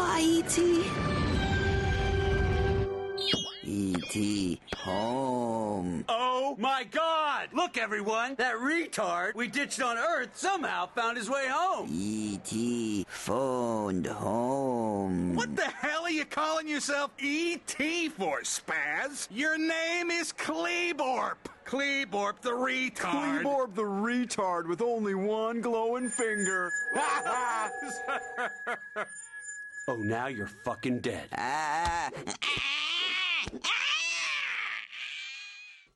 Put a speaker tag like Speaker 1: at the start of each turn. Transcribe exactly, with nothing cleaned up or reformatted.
Speaker 1: Goodbye, E T E T home.
Speaker 2: Oh my God! Look, everyone! That retard we ditched on Earth somehow found his way home!
Speaker 1: E T phoned home.
Speaker 3: What the hell are you calling yourself E T for, Spaz? Your name is Kleborp. Kleborp the retard.
Speaker 4: Kleborp the retard with only one glowing finger.
Speaker 2: Oh, now you're fucking dead.
Speaker 1: Ah, ah, ah.